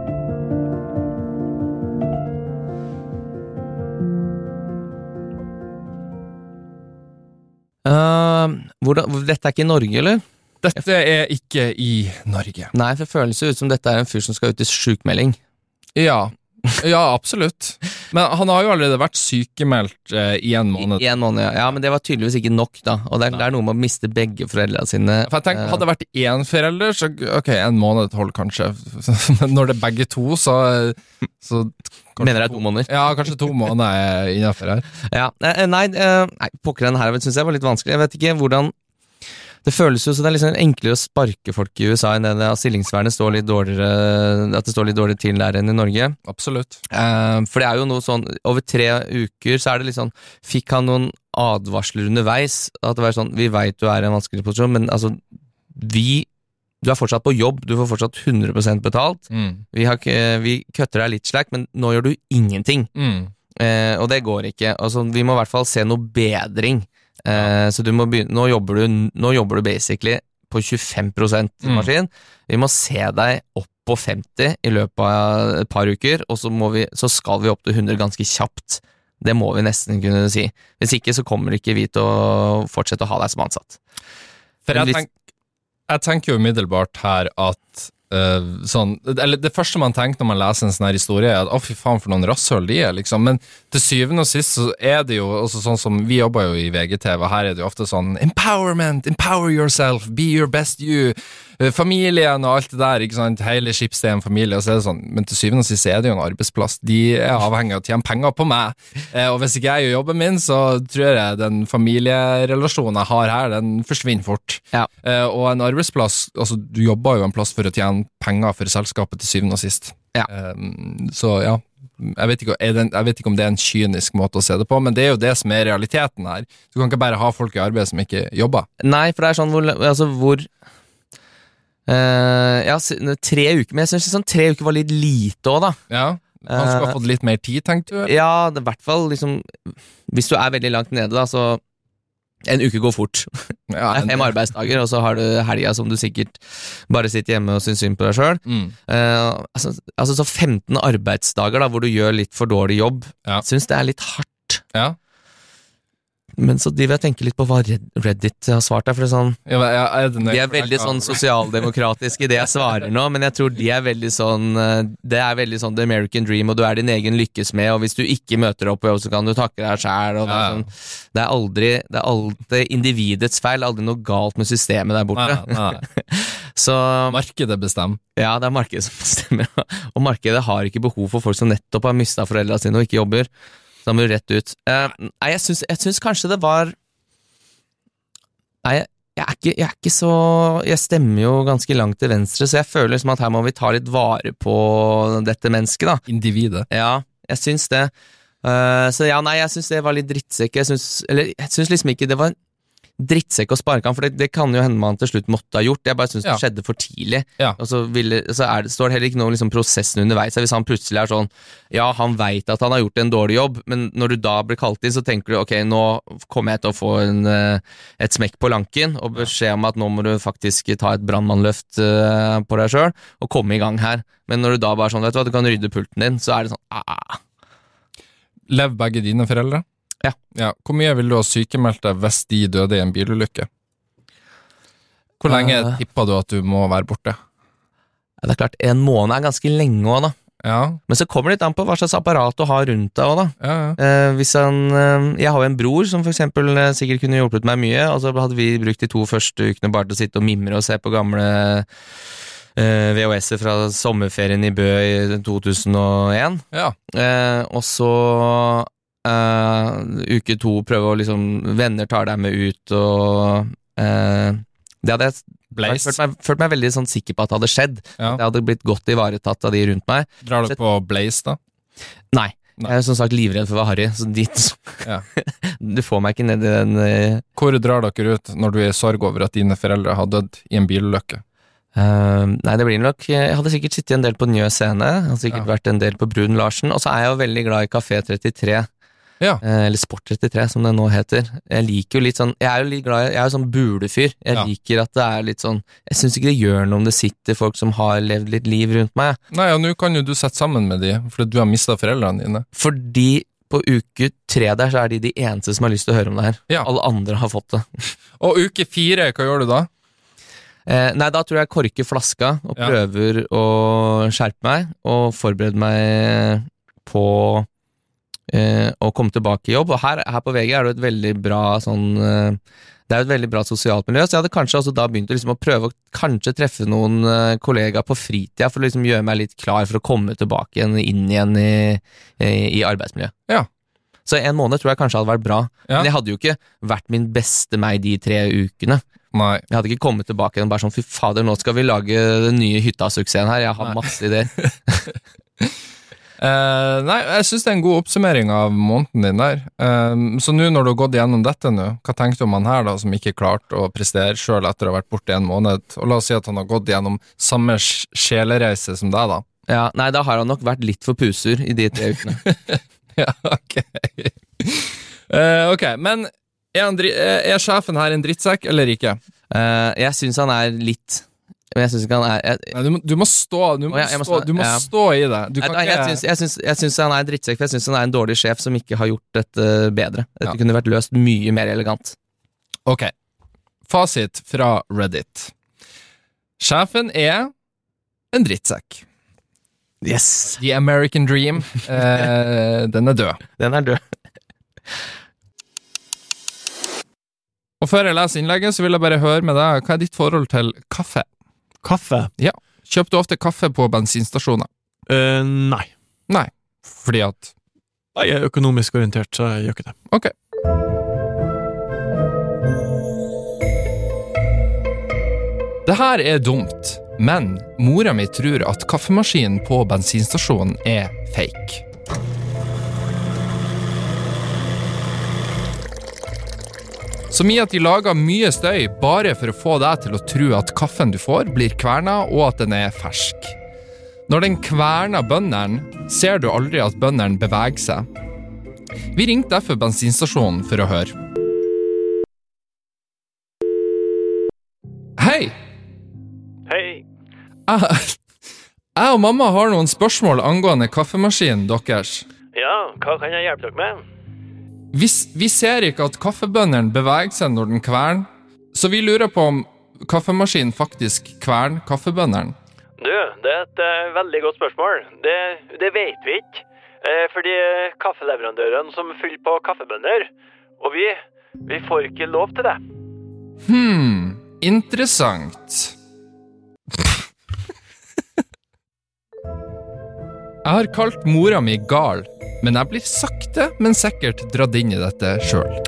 Speaker 3: Uh, hvordan, dette er ikke i Norge, eller?
Speaker 1: Dette er ikke i Norge.
Speaker 3: Nei, for det føles jo ut som dette er en fyr som skal ut i sykmelding.
Speaker 1: Ja, ja, absolutt. Men han har jo allerede vært sykemeldt eh, i en måned.
Speaker 3: I, I en måned, ja. Ja, men det var tydeligvis ikke nok, da. Og det er, det er noe med å miste begge foreldrene sine.
Speaker 1: For jeg tenker, hadde det vært én forelder, så ok, en måned holder kanskje. Når det er begge to, så... så
Speaker 3: Mener det er to måneder?
Speaker 1: Ja, kanskje to måneder er innenfor her.
Speaker 3: Ja, nei, nei pokker den her, synes jeg var litt vanskelig. Jeg vet ikke hvordan... Det føles jo så det er liksom enklere å sparke folk i U S A enn det at stillingsvernet står litt dårligere, at det står litt dårligere til der enn i Norge.
Speaker 1: Absolutt.
Speaker 3: Eh, for det er jo noe sånn, over tre uker så er det litt sånn, fikk han noen advarsler underveis, at det var sånn, vi vet du er i en vanskelig posisjon, men altså, vi, du er fortsatt på jobb, du får fortsatt hundre prosent betalt, mm. vi, har, vi køtter deg litt slack, men nå gjør du ingenting. Mm. Eh, og det går ikke. Altså, vi må i hvert fall se noe bedring. Uh, så du må begynne, nå jobber du, nå jobber du basically på tjuefem prosent i maskin. Mm. Vi må se deg opp på femti i løpet av et par uker, og så, må vi, så skal vi opp til hundre ganske kjapt. Det må vi nesten kunne si. Hvis ikke så kommer ikke vi til å fortsette å ha deg som ansatt.
Speaker 1: For jeg, tenk, jeg tenker jo umiddelbart her at Uh, sånn, eller det første man tenker når man leser en sånn her historie er at å fy faen for noen rasshøl de er liksom, men til syvende og sist så er det jo også sånn som vi jobber jo i V G T V, her er det jo ofte sånn empowerment, empower yourself, be your best you, uh, familien og alt det der, ikke sant, hele Schibsted er en familie, og så er det sånn, men til syvende og sist er det jo en arbeidsplass, de er avhengig av å tjene penger på meg, uh, og hvis ikke jeg gjør jobben min, så tror jeg den familierelasjonen jeg har her, den forsvinner fort. Ja. Uh, og en arbeidsplass, altså du jobber jo en plass for å tjene penger for selskapet til syvende og sist. Ja. Um, så ja, jeg vet, ikke, det, jeg vet ikke om det er en kynisk måte å se det på, men det er jo det som er realiteten her. Du kan ikke bare ha folk i arbeid som ikke jobber.
Speaker 3: Nei, for det er sånn hvor, altså hvor uh, ja, tre uker, men jeg synes sånn tre uker var litt lite også da.
Speaker 1: Ja, han skulle ha fått litt mer tid, tenkte du?
Speaker 3: Ja, det er i hvert fall liksom, hvis du er veldig langt nede da, så en uke går fort. Ja, det er fem arbeidsdager, og så har du helga som du sikkert bare sitter hjemme og synes synd på deg selv. Mm. Uh, altså, altså så femten arbeidsdager da, hvor du gjør litt for dårlig jobb, ja. Synes det er litt hardt. Ja. Men så de vil jeg tenke litt på hva Reddit har svart der, for det er sånn, ja, ja, er det de er veldig sånn sosialdemokratiske i det jeg svarer nå, men jeg tror de er veldig sånn, det er veldig sånn the American dream, og du er din egen lykkes med, og hvis du ikke møter opp, så kan du takke deg selv, og det er, sånn, det er aldri, det er alltid individets feil, aldri noe galt med systemet der borte. Nei, nei. Så, markedet bestemmer. Ja, det er markedet som bestemmer, og markedet har ikke behov for folk som nettopp har mistet foreldrene sine og ikke jobber. Da må du rett ut. Uh, nei, jeg synes, jeg synes kanskje det var Nei, jeg, jeg, er ikke, jeg er ikke så Jeg stemmer jo ganske langt til venstre, så jeg føler liksom at her må vi ta litt vare på dette mennesket da. Individet. Ja, jeg synes det. Uh, så ja, nei, jeg synes det var litt drittsekk. Jeg synes, eller jeg synes liksom ikke det var drittsekk å sparke han, for det, det kan jo hende man til slutt måtte ha gjort. Jeg bare synes ja. Det skjedde for tidlig. Ja. Og så, ville, så er det, står det heller ikke noe liksom, prosessen underveis. Hvis han plutselig er sånn, ja, han vet at han har gjort en dårlig jobb, men når du da blir kalt inn, så tenker du, ok, nå kommer jeg til å få en, et smekk på lanken, og beskjed om at nå må du faktisk ta et brandmannløft uh, på deg selv, og komme i gang her. Men når du da bare sånn, vet du hva, du kan rydde pulten din, så er det sånn, ah.
Speaker 1: Lev begge dine foreldre?
Speaker 3: Ja.
Speaker 1: Ja. Hvor mye vil du ha sykemeldt deg hvis de døde i en bilulykke? Hvor lenge uh, tipper du at du må være borte?
Speaker 3: Det er klart, en måned er ganske lenge også da.
Speaker 1: Ja.
Speaker 3: Men så kommer det litt an på hva slags apparat du har rundt deg også da.
Speaker 1: Ja, ja.
Speaker 3: Uh, hvis han, uh, jeg har jo en bror som for eksempel uh, sikkert kunne hjulpet meg mye, og så hadde vi brukt de to første ukene bare til å sitte og mimre og se på gamle uh, V H S-er fra sommerferien i Bø i to tusen og en.
Speaker 1: Ja.
Speaker 3: Uh, og så Uh, uke to prøve å liksom venner tar deg med ut og uh, Det hadde jeg, jeg følt, meg, følt meg veldig sånn sikker på at det hadde skjedd.
Speaker 1: Ja.
Speaker 3: At jeg hadde blitt godt ivaretatt av de rundt meg.
Speaker 1: Drar du på Blaze da?
Speaker 3: Nei. Nei. Jeg er som sagt livredd for å være harry, så dit
Speaker 1: ja.
Speaker 3: Du får meg ikke ned i den uh...
Speaker 1: Hvor drar dere ut når du er i sorg over at dine foreldre har dødd i en bilulykke?
Speaker 3: Uh, nei, det blir nok Jeg hadde sikkert sittet en del på Njø scene. Jeg hadde sikkert ja. vært en del på Brun Larsen. Og så er jeg jo veldig glad i Café trettitre. Ja. Uh, eller Sport trettitre, som det nå heter. Jeg liker jo litt sånn Jeg er jo litt glad i Jeg er jo sånn bulefyr. Jeg ja. liker at det er litt sånn Jeg synes ikke det gjør noe om det sitter folk som har levd litt liv rundt meg.
Speaker 1: Nei, og nå kan jo du sette sammen med de, fordi du har mistet foreldrene dine.
Speaker 3: Fordi på uke tre der så er de de eneste som har lyst til å høre om det her. Ja. Alle andre har fått det.
Speaker 1: Og uke fire, hva gjør du da?
Speaker 3: Eh, nei, da tror jeg jeg korker flaska og prøver ja. å skjerpe meg og forberede meg på eh, å komme tilbake i jobb. Og her, her på V G er det et veldig bra sånn eh, det er et veldig bra sosialt miljø, så jeg hadde kanskje også da begynt å, liksom, å prøve å kanskje treffe noen eh, kollegaer på fritida for å liksom gjøre meg litt klar for å komme tilbake igjen, inn igjen i, i, i arbeidsmiljøet. Ja. Så en måned tror jeg kanskje hadde vært bra, ja. Men jeg hadde jo ikke vært min beste meg de tre ukene. Nei. Jeg hadde ikke kommet tilbake igjen bare sånn, fy fader, nå skal vi lage den nye hytta-suksessen her, jeg har nei. masse ideer.
Speaker 1: uh, nei, jeg synes det er en god oppsummering av måneden din der. Uh, så nå når du har gått gjennom dette nå, hva tenkte man her da, som ikke klarte å prestere selv etter å ha vært borte en måned? Og la oss si at han har gått gjennom samme sjelereise som deg da.
Speaker 3: Ja, nei, da har han nok vært litt for pusur i de tre ukene.
Speaker 1: ja, ok. uh, ok, men Er, han, er sjefen her en drittsekk, eller ikke?
Speaker 3: Uh, jeg synes han er litt Men jeg synes ikke han er jeg,
Speaker 1: Nei, du, må, du må stå Du må, jeg, jeg må, stå, du må ja. stå i det du kan
Speaker 3: Nei,
Speaker 1: ikke...
Speaker 3: jeg, synes, jeg, synes, jeg synes han er en drittsekk, for jeg synes han er en dårlig sjef som ikke har gjort dette bedre. Dette ja. kunne vært løst mye mer elegant.
Speaker 1: Ok, fasit fra Reddit. Sjefen er en drittsekk.
Speaker 3: Yes.
Speaker 1: The American Dream. eh, Den er død.
Speaker 3: Den er død.
Speaker 1: Og før jeg leser innlegget, så vil jeg bare høre med deg, hva er ditt forhold til kaffe?
Speaker 2: Kaffe?
Speaker 1: Ja. Kjøper du ofte kaffe på bensinstasjoner?
Speaker 2: Uh, nei.
Speaker 1: Nei, fordi at...
Speaker 2: Jeg er økonomisk orientert, så jeg gjør ikke det.
Speaker 1: Ok. Det her er dumt, men mora mi tror at kaffemaskinen på bensinstasjonen er fake. Som i at de lager mye støy bare for å få deg til å tro at kaffen du får blir kverna og at den er fersk. Når den kverner bønneren, ser du aldri at bønneren beveger seg. Vi ringte derfor bensinstasjonen for å høre. Hei!
Speaker 4: Hei!
Speaker 1: Jeg, jeg og mamma har noen spørsmål angående kaffemaskinen deres.
Speaker 4: Ja, hva kan jeg hjelpe dere med?
Speaker 1: Vi, vi ser ikke at kaffebønneren beveger seg når den kverner, så vi lurer på om kaffemaskinen faktisk kverner kaffebønneren.
Speaker 4: Du, det er et uh, veldig godt spørsmål. Det, det vet vi ikke. Uh, fordi kaffeleverandøren som fyller på kaffebønner, og vi, vi får ikke lov til det.
Speaker 1: Hmm, interessant. Jeg har kalt mora mi gal, men jeg blir sakte, men sikkert dratt inn i dette selv.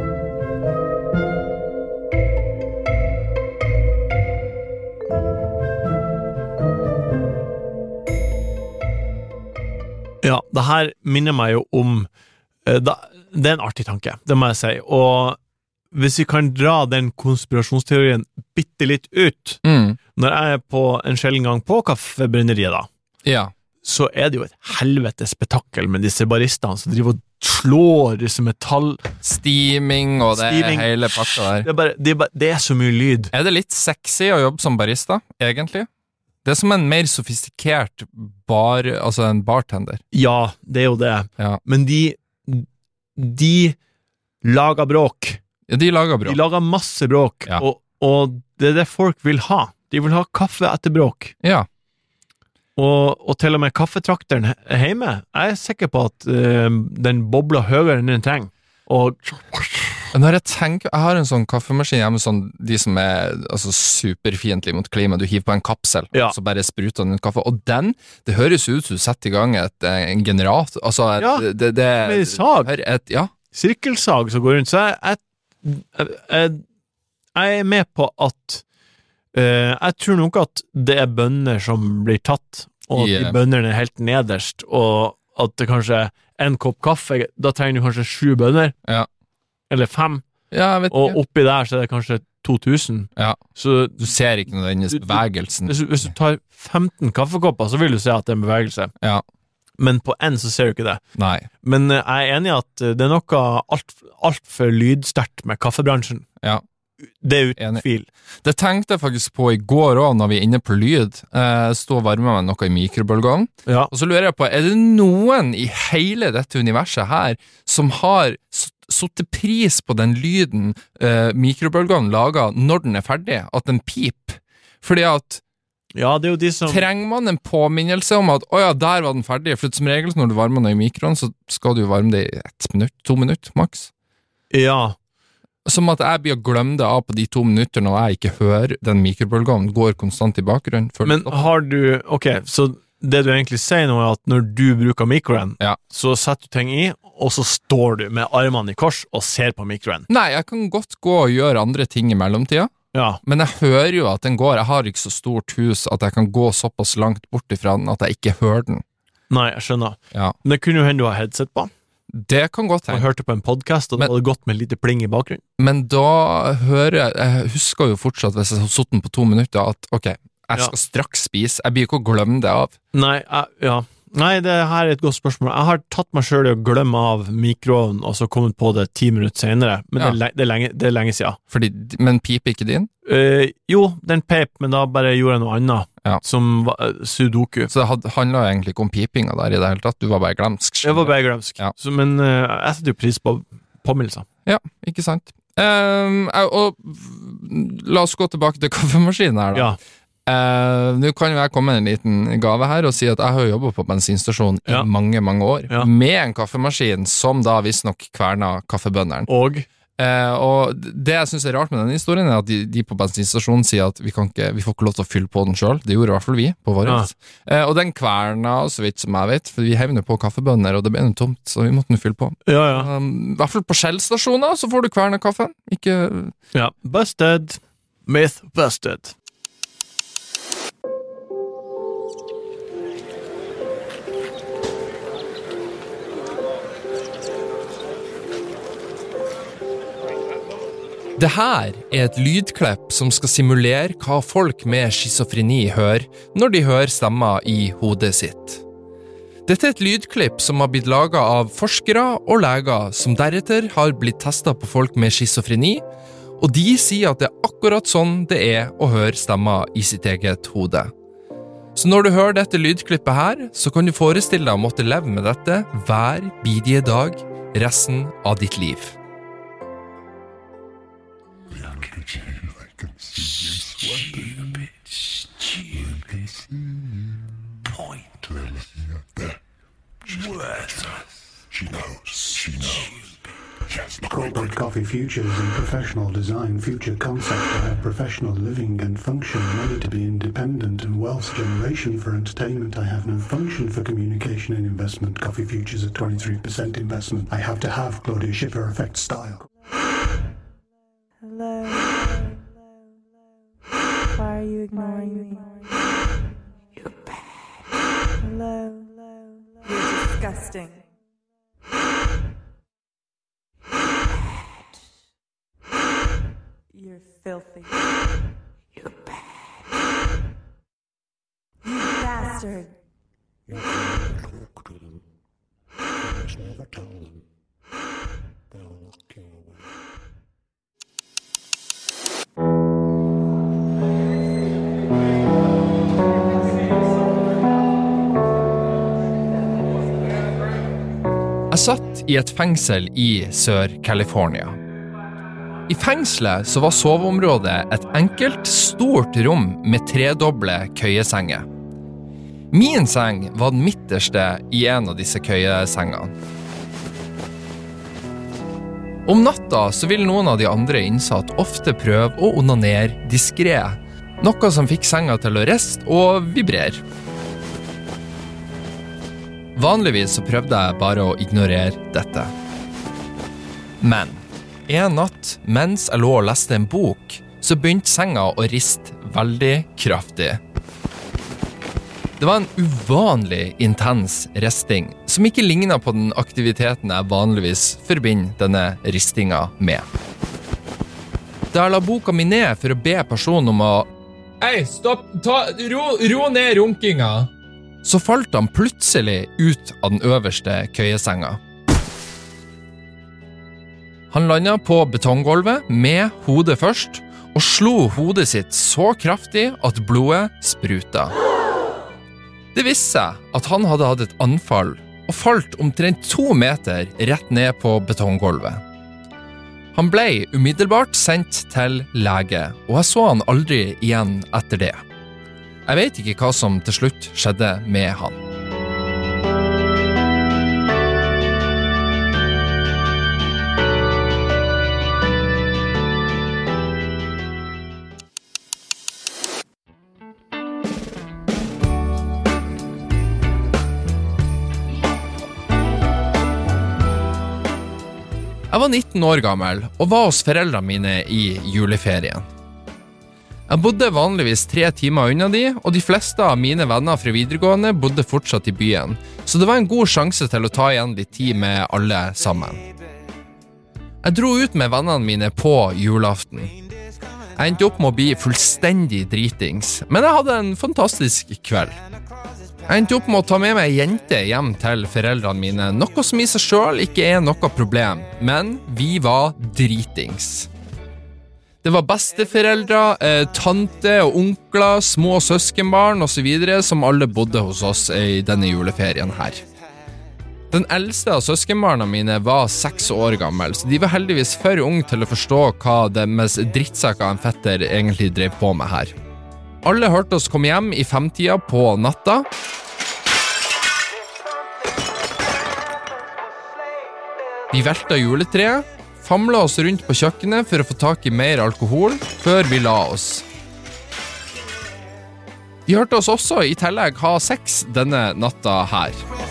Speaker 2: Ja, det her minner meg jo om uh, da, det er en artig tanke, det må jeg si. Og hvis vi kan dra den konspirasjonsteorien bitte litt ut, mm. når jeg er på en sjelden gang på kaffebrenneriet da, ja. så er det jo et helvetes spetakkel med disse baristene som driver og slår disse metall...
Speaker 1: Steaming og det Steaming. hele pakka der.
Speaker 2: Det er, bare, det, er bare, det er så mye lyd.
Speaker 1: Er det litt sexy å jobbe som barista, egentlig? Det er som en mer sofistikert bar, altså en bartender.
Speaker 2: Ja, det er jo det.
Speaker 1: Ja.
Speaker 2: Men de, de lager bråk.
Speaker 1: Ja, de lager bråk.
Speaker 2: De lager masse bråk,
Speaker 1: ja.
Speaker 2: og, og det er det folk vil ha. De vil ha kaffe etter bråk.
Speaker 1: Ja.
Speaker 2: Og, og til og med kaffetrakteren hjemme, jeg er sikker på at uh, den bobler høyere enn den trenger. Og
Speaker 1: når jeg tenker, jeg har en sånn kaffemaskin hjemme, sånn, de som er altså, superfiendtlig mot klima, du hiver på en kapsel, ja. så bare spruter den ut kaffe, og den, det høres ut som du setter i gang et, en generator, altså et,
Speaker 2: ja,
Speaker 1: det, det,
Speaker 2: med sag,
Speaker 1: et, ja.
Speaker 2: sirkelsag som går rundt, så jeg, jeg, jeg,
Speaker 5: jeg er med på at uh, jeg tror nok at det er bønner som blir tatt, og at yeah. de bønnerne er helt nederst, og at det kanskje er en kopp kaffe, da trenger du kanskje sju bønner,
Speaker 1: ja.
Speaker 5: eller fem,
Speaker 1: ja, jeg vet
Speaker 5: og
Speaker 1: ikke.
Speaker 5: oppi der så er det kanskje to tusen.
Speaker 1: Ja,
Speaker 5: så
Speaker 1: du ser ikke nødvendigvis bevegelsen.
Speaker 5: Hvis, hvis du tar femten kaffekopper, så vil du se at det er en bevegelse.
Speaker 1: Ja.
Speaker 5: Men på en så ser du ikke det.
Speaker 1: Nei.
Speaker 5: Men jeg er enig i at det er noe alt, alt for lydsterkt med kaffebransjen.
Speaker 1: Ja.
Speaker 5: Det er uten tvil.
Speaker 1: Det tenkte jeg faktisk på i går også, når vi er inne på lyd. Jeg stod og varmet meg noe i mikrobølgene.
Speaker 5: Ja.
Speaker 1: Og så lurer jeg på, er det noen i hele dette universet her som har satt pris på den lyden eh, mikrobølgene lager når den er ferdig? At den piper? Fordi at
Speaker 5: ja, det er jo de som...
Speaker 1: trenger man en påminnelse om at åja, der var den ferdig, for som regel når du varmer den i mikroen, så skal du varme det i ett minutt, to minutt, maks.
Speaker 5: Ja.
Speaker 1: Som at jeg blir å glemme det av på de to minutter når jeg ikke hører den mikrobølgen går konstant i bakgrunnen.
Speaker 5: Men har du, ok, så det du egentlig sier nå er at når du bruker mikroen,
Speaker 1: ja.
Speaker 5: så setter du ting i, og så står du med armene i kors og ser på mikroen.
Speaker 1: Nei, jeg kan godt gå og gjøre andre ting i mellomtida.
Speaker 5: Ja.
Speaker 1: Men jeg hører jo at den går. Jeg har ikke så stort hus at jeg kan gå såpass langt bort ifra den at jeg ikke hører den.
Speaker 5: Nei, jeg skjønner.
Speaker 1: Ja.
Speaker 5: Men det kunne jo hende du har headset på.
Speaker 1: Det kan godt hende.
Speaker 5: Og hørte på en podcast, og det hadde gått med lite pling i bakgrunnen.
Speaker 1: Men da hører jeg, jeg husker jo fortsatt hvis jeg har sutt den på to minutter, at ok, jeg skal ja. straks spise. Jeg blir ikke å glemme det av.
Speaker 5: Nei, jeg, ja. Nei, det her er et godt spørsmål. Jeg har tatt meg selv i å glemme av mikroen, og så kommet på det ti minutter senere, men ja. det, er, det, er lenge, det er lenge siden.
Speaker 1: Fordi, men piper ikke din?
Speaker 5: Uh, jo, den peip, men da bare gjorde jeg noe annet,
Speaker 1: ja.
Speaker 5: som var uh, sudoku.
Speaker 1: Så det handlet egentlig ikke om pipinga der i det hele tatt, du var bare glemsk.
Speaker 5: Jeg var bare glemsk, ja. så, men uh, jeg setter jo pris på påminnelser.
Speaker 1: Ja, ikke sant. Um, og la oss gå tilbake til kaffemaskinen her da.
Speaker 5: Ja.
Speaker 1: Uh, nå kan jo jeg komme med en liten gave her og si at jeg har jobbet på bensinstasjon i ja. mange, mange år
Speaker 5: ja.
Speaker 1: med en kaffemaskin som da visst nok kverna kaffebønneren.
Speaker 5: Og?
Speaker 1: Uh, og det jeg synes er rart med den historien er at de, de på bensinstasjonen sier at vi, kan ikke, vi får ikke lov til å fylle på den selv. Det gjorde i hvert fall vi på vår. Ja. Uh, og den kverna så vidt som jeg vet, for vi hevner på kaffebønner og det ble noe tomt, så vi måtte den fylle på.
Speaker 5: Ja, ja.
Speaker 1: Um, I hvert fall på Shell-stasjoner så får du kverna kaffen. Ikke...
Speaker 5: Ja, busted. Myth busted.
Speaker 1: Det her er et lydklipp som skal simulere hva folk med schizofreni hører når de hører stemmer i hodet sitt. Dette er et lydklipp som har blitt laget av forskere og leger som deretter har blitt testet på folk med schizofreni, og de sier at det er akkurat sånn det er å høre stemmer i sitt eget hode. Så når du hører dette lydklippet her, så kan du forestille deg å måtte leve med dette hver bidige dag resten av ditt liv.
Speaker 6: Stupid, stupid, pointless, worthless. She knows, she knows. Yes, corporate coffee futures and professional design future concept to have professional living and function, money to be independent and wealth generation for entertainment. I have no function for communication and investment. Coffee futures at twenty-three percent investment. I have to have Claudia Schiffer effect style.
Speaker 7: Hello. Why are you ignoring me?
Speaker 6: You're bad.
Speaker 7: Hello. You're disgusting. You're filthy.
Speaker 6: You're bad.
Speaker 7: You bastard.
Speaker 6: You're talk to them. Just never tell them. They'll kill them.
Speaker 1: Jeg satt i et fengsel i Sør-California. I fengselet så var soveområdet et enkelt, stort rom med tredoble køyesenger. Min seng var den midterste i en av disse køyesengene. Om natta så vil noen av de andre innsatt ofte prøve å onanere diskret, noe som fikk senga til å riste og vibrere. Vanligvis så prøvde jeg bare å ignorere dette. Men En natt, mens jeg lå og leste en bok, så begynte senga å riste veldig kraftig. Det var en uvanlig intens risting, som ikke lignet på den aktiviteten jeg vanligvis forbinder denne ristinga med. Da jeg la boka mi ned for å be personen om å «Hei, stopp, ta, ro, ro ned runkinga!» så falt han plutselig ut av den øverste køyesenga. Han landet på betonggolvet med hodet først, og slo hodet sitt så kraftig at blodet spruta. Det viste seg at han hadde hatt et anfall, og falt omtrent to meter rett ned på betonggolvet. Han ble umiddelbart sendt til lege, og jeg så han aldri igjen etter det. Jeg vet ikke hva som til slutt skjedde med han. Jeg var nitten år gammel og var hos foreldrene mine i juleferien. Jeg bodde vanligvis tre timer unna de, og de fleste av mine venner fra videregående bodde fortsatt i byen, så det var en god sjanse til å ta igjen litt tid med alle sammen. Jeg dro ut med vennene mine på julaften. Jeg endte opp med å bli fullstendig dritings, men jeg hadde en fantastisk kveld. Jeg endte opp med å ta med meg jente hjem til foreldrene mine, noe som i seg selv ikke er noe problem, men vi var dritings. Det var besteforeldre, eh, tante og onkler, små søskenbarn og så videre som alle bodde hos oss i denne juleferien her. Den eldste av søskenbarna mine var seks år gammel, så de var heldigvis for unge til å forstå hva deres drittsaker en fetter egentlig drev på med her. Alle hørte oss komme hjem i femtida på natta. Vi velta juletreet, famla oss rundt på kjøkkenet for å få tak i mer alkohol før vi la oss. Vi hørte oss også i tillegg ha sex denne natta her.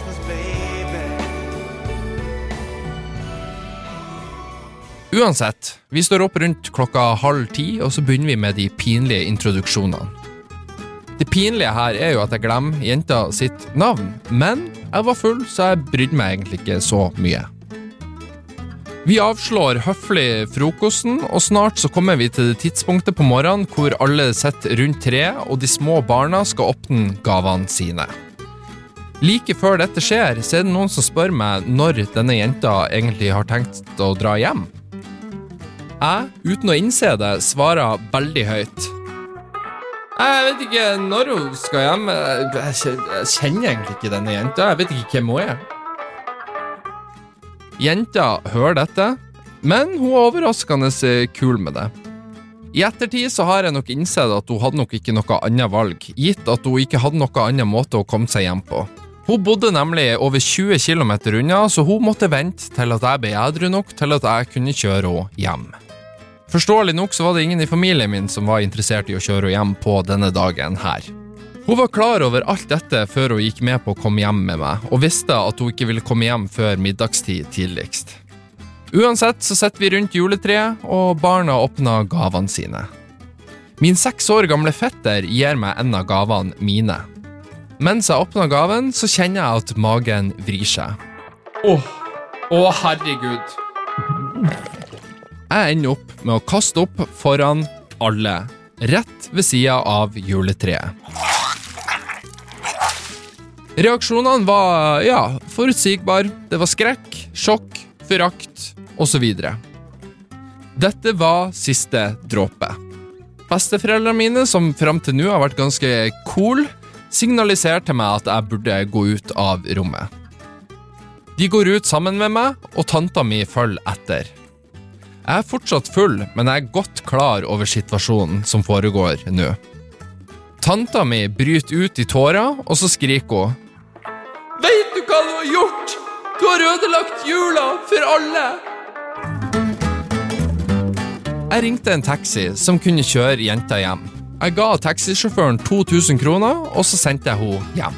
Speaker 1: Uansett, vi står opp rundt klokka halv ti, og så begynner vi med de pinlige introduksjonene. Det pinlige her er jo at jeg glemmer jenta sitt navn, men jeg var full, så jeg brydde meg egentlig ikke så mye. Vi avslår høflig frokosten, og snart så kommer vi til det tidspunktet på morgenen hvor alle sitter rundt treet, og de små barna skal åpne gavene sine. Like før dette skjer, så er det noen som spør meg når denne jenta egentlig har tenkt å dra hjem. Jeg, uten å innse det, svarer veldig høyt. Jeg vet ikke når hun skal hjem. Jeg kjenner egentlig ikke denne jenta. Jeg vet ikke hvem hun er. Jenta hører dette, men hun er overraskende kul med det. I ettertid så har jeg nok innsett at hun hadde nok ikke noe annet valg, gitt at hun ikke hadde noe annen måte å komme seg hjem på. Hun bodde nemlig over tjue kilometer unna, så hun måtte vente til at jeg ble edru nok til at jeg kunne kjøre henne hjem. Forståelig nok så var det ingen i familien min som var interessert i å kjøre hjem på denne dagen her. Hun var klar over alt dette før hun gikk med på å komme hjem med meg, og visste at hun ikke ville komme hjem før middagstid tidligst. Uansett så sitter vi rundt juletreet, og barna åpner gavene sine. Min seks år gamle fetter gir meg en av gavene mine. Mens jeg åpner gaven, så kjenner jeg at magen vrir seg. Åh, åh herregud. Jeg ender opp med å kaste opp foran alle, rett ved siden av juletreet. Reaksjonene var, ja, forutsigbar. Det var skrekk, sjokk, forakt, og så videre. Dette var siste dråpe. Besteforeldrene mine, som frem til nå har vært ganske cool, signaliserte meg at jeg burde gå ut av rommet. De går ut sammen med meg, og tanta mi følger etter. Jeg er fortsatt full, men jeg er godt klar over situasjonen som foregår nå. Tanta mi bryter ut i tårer, og så skriker hun. Vet du hva du har gjort? Du har ødelagt jula for alle! Jeg ringte en taxi som kunne kjøre jenta hjem. Jeg ga taxisjåføren to tusen kroner, og så sendte jeg henne hjem.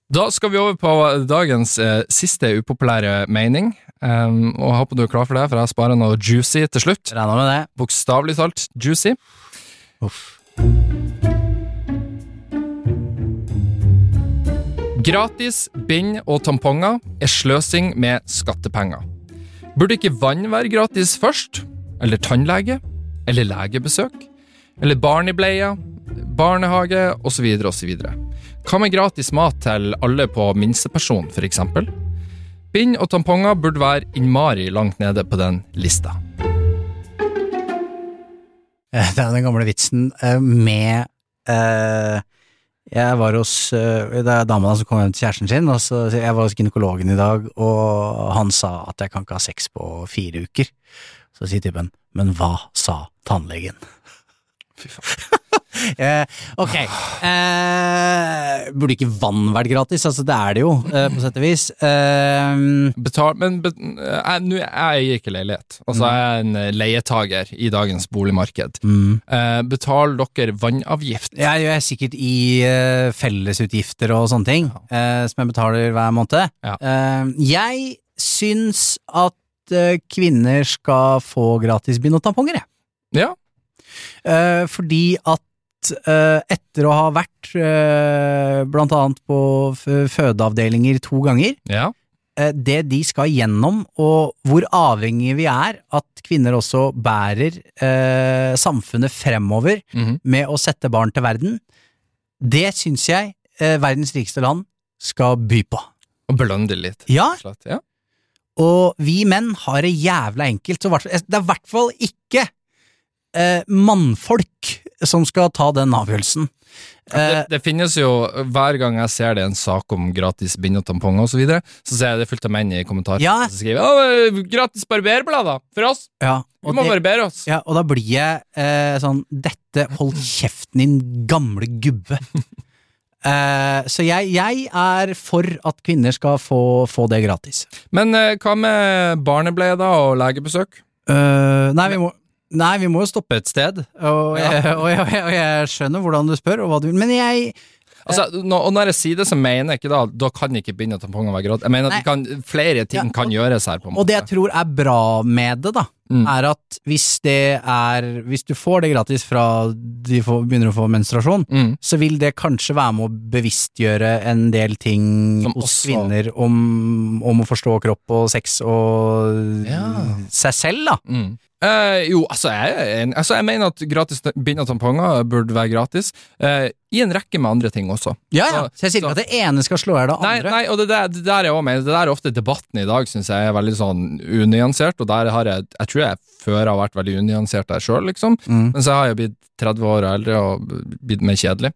Speaker 1: Da skal vi over på dagens eh, siste upopulære mening, um, og jeg håper du er klar for det, for jeg sparer noe juicy til slutt.
Speaker 2: Regner med det.
Speaker 1: Bokstavlig talt juicy.
Speaker 2: Uff.
Speaker 1: Gratis bind og tamponger er sløsing med skattepenger. Burde ikke vann være gratis først? Eller tannlege? Eller legebesøk? Eller barnebleie? Barnehage? Og så videre og så videre. Hva med gratis mat til alle på minsteperson, for eksempel? Bind og tamponger burde være innmari langt nede på den lista.
Speaker 2: Det er den gamle vitsen eh, med eh, jeg var hos eh, det er dama som kom hjem til kjæresten sin, og så jeg var hos gynekologen i dag, og han sa at jeg kan ikke ha sex på fire uker. Så sier typen, men hva sa tannlegen?
Speaker 1: Fy faen.
Speaker 2: eh, ok, eh, burde ikke vann vært gratis? Altså det er det jo, eh, på sett og vis. Eh,
Speaker 1: Betal, men bet, jeg, nu, jeg eier ikke leilighet. Altså jeg er en leietager i dagens boligmarked.
Speaker 2: mm.
Speaker 1: Eh, betal dere vannavgift?
Speaker 2: Jeg er sikkert i eh, fellesutgifter og sånne ting, eh, som jeg betaler hver måned.
Speaker 1: Ja.
Speaker 2: Eh, jeg syns at eh, kvinner skal få gratis bind og tamponger, jeg.
Speaker 1: Ja.
Speaker 2: Eh, fordi at eh, etter å ha vært eh, blant annet på f- fødeavdelinger to ganger,
Speaker 1: Ja.
Speaker 2: eh, det de skal gjennom, og hvor avhengige vi er at kvinner også bærer eh, samfunnet fremover
Speaker 1: Mhm.
Speaker 2: med å sette barn til verden, det syns jeg eh, verdens rikeste land skal by på.
Speaker 1: Og belønne det litt.
Speaker 2: Ja,
Speaker 1: Slett. Ja.
Speaker 2: og vi menn har det jævla enkelt, så hvert- det er i hvert fall ikke eh, mannfolk som skal ta den avgjørelsen.
Speaker 1: Det,
Speaker 2: Eh,
Speaker 1: det finnes jo, hver gang jeg ser det en sak om gratis bind og tamponger og så videre, så ser jeg det fullt av menn i kommentarer.
Speaker 2: Ja.
Speaker 1: Så skriver jeg, «Å, gratis barberblad da, for oss.
Speaker 2: ja,
Speaker 1: Vi
Speaker 2: og
Speaker 1: må
Speaker 2: det-
Speaker 1: barbere oss.
Speaker 2: Ja, og da blir jeg eh, sånn, dette, hold kjeften din gamle gubbe. eh, så jeg, jeg er for at kvinner skal få, få det gratis.
Speaker 1: Men eh, hva med barnebleie da, og legebesøk?
Speaker 2: Eh, nei, vi må, nei, vi må jo stoppe et sted, og,
Speaker 1: Ja.
Speaker 2: jeg, og, jeg, og jeg skjønner hvordan du spør, og hva du vil, men jeg...
Speaker 1: Altså, når, og når jeg sier det, så mener jeg ikke da, da kan ikke bind og tamponger være gratis. Jeg mener at
Speaker 2: Nei.
Speaker 1: vi kan, flere ting
Speaker 2: Ja,
Speaker 1: kan gjøres her, på en måte.
Speaker 2: Og det jeg tror er bra med det da,
Speaker 1: Mm.
Speaker 2: er at hvis det er, hvis du får det gratis fra de får, begynner å få menstruasjon,
Speaker 1: Mm.
Speaker 2: så vil det kanskje være med å bevisstgjøre en del ting
Speaker 1: Som
Speaker 2: hos
Speaker 1: også-
Speaker 2: kvinner om, om å forstå kropp og sex og
Speaker 1: Ja.
Speaker 2: seg selv da.
Speaker 1: Mm. Eh, jo, altså jeg, er en- altså jeg mener at gratis bind og tamponger burde være gratis, eh, i en rekke med andre ting også.
Speaker 2: Ja, ja.
Speaker 1: Så-
Speaker 2: Så jeg sier ikke
Speaker 1: så-
Speaker 2: at det ene skal slå her det
Speaker 1: Nei,
Speaker 2: andre.
Speaker 1: nei, og det der, det der er også mener, det der er ofte debatten i dag, synes jeg er veldig sånn unyansert, og der har jeg, jeg tror jeg før har vært veldig unyansert der selv, liksom,
Speaker 2: Mm.
Speaker 1: men så har jeg blitt tretti år og eldre og blitt mer kjedelig.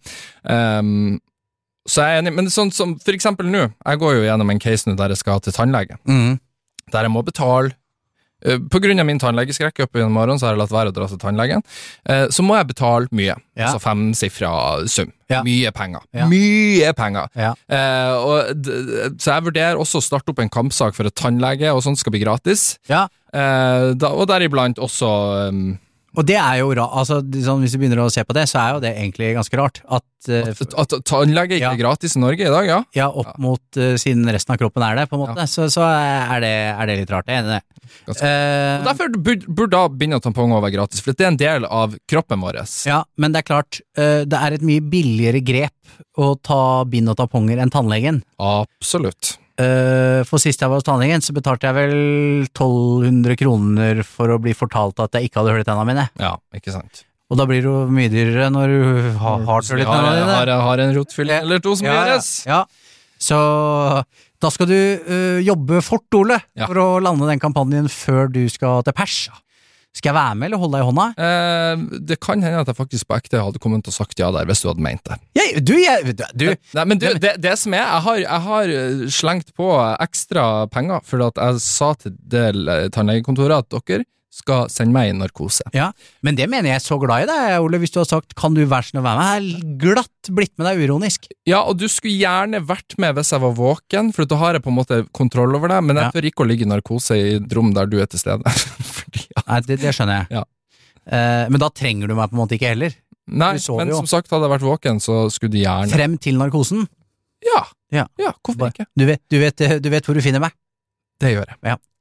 Speaker 1: Um, så jeg er enig, men sånn som, for eksempel nå, jeg går jo gjennom en case nå der jeg skal til tannlege,
Speaker 2: Mm.
Speaker 1: der jeg må betale. Uh, på grunn av min tannlegeskrekk oppe i en morgen, så har jeg latt være å dra til tannlegen. Uh, så må jeg betale mye,
Speaker 2: Ja.
Speaker 1: altså femsifra sum.
Speaker 2: Ja.
Speaker 1: Mye penger.
Speaker 2: Ja.
Speaker 1: Mye penger.
Speaker 2: Ja.
Speaker 1: Uh, og d- så jeg vurderer også å starte opp en kampsak for at tannlege og sånt skal bli gratis.
Speaker 2: Ja.
Speaker 1: Uh, da, og deriblant også um,
Speaker 2: Og det er jo ra, altså, sånn, hvis du begynner å se på det, så er jo det egentlig ganske rart at, eh,
Speaker 1: at, at tannlege ikke
Speaker 2: Ja.
Speaker 1: er gratis i Norge i dag, ja.
Speaker 2: ja, opp mot uh, siden resten av kroppen er det, på en måte, så, så er, det, er det litt rart, jeg er enig i det.
Speaker 1: Ganske.
Speaker 2: Eh,
Speaker 1: Og derfor burde, burde da bind og tamponger være gratis, for det er en del av kroppen vår.
Speaker 2: ja, men det er klart, eh, det er et mye billigere grep å ta bind og tamponger enn tannlegen.
Speaker 1: Absolutt.
Speaker 2: Eh, for sist jeg var hos tannlegen, så betalte jeg vel tolv hundre kroner for å bli fortalt at jeg ikke hadde hull i tennene mine.
Speaker 1: Ja, ikke sant.
Speaker 2: Og da blir det jo mye dyrere når du har, har hull i
Speaker 1: har,
Speaker 2: tennene dine.
Speaker 1: har, har en rotfylling eller to som
Speaker 2: Ja, ja,
Speaker 1: gjøres.
Speaker 2: ja. Så da skal du øh, jobbe fort, Ole,
Speaker 1: Ja.
Speaker 2: for å lande den kampanjen før du skal til pers. Skal jeg være med, eller holde deg i hånda?
Speaker 1: Eh, det kan hende at jeg faktisk på ekte hadde kommet til å sagt ja der, hvis du hadde ment det.
Speaker 2: Jeg, du, jeg, du,
Speaker 1: Nei, men du, det, det som er, jeg har, jeg har eh, slengt på ekstra penger, for at jeg sa til det eh, tannlegekontoret at dere skal sende meg i narkose.
Speaker 2: ja, men det mener jeg er så glad i deg, Ole, hvis du har sagt, kan du være sånn å være med? Jeg har glatt blitt med deg uironisk.
Speaker 1: Ja, og du skulle gjerne vært med hvis jeg var våken, for da har jeg på en måte kontroll over deg, men jeg
Speaker 2: Ja.
Speaker 1: tør ikke å ligge i narkose i et rom der du er til stede. Fordi, ja.
Speaker 2: Nei, det, det skjønner jeg.
Speaker 1: Ja.
Speaker 2: Eh, men da trenger du meg på en måte ikke heller.
Speaker 1: Nei,
Speaker 2: Du sover
Speaker 1: men
Speaker 2: jo.
Speaker 1: som sagt, hadde jeg vært våken, så skulle du gjerne
Speaker 2: Frem til narkosen.
Speaker 1: Ja,
Speaker 2: Ja,
Speaker 1: ja hvorfor ikke?
Speaker 2: Du vet, du, vet, du vet hvor du finner meg.
Speaker 1: Det gjør jeg.
Speaker 2: Ja.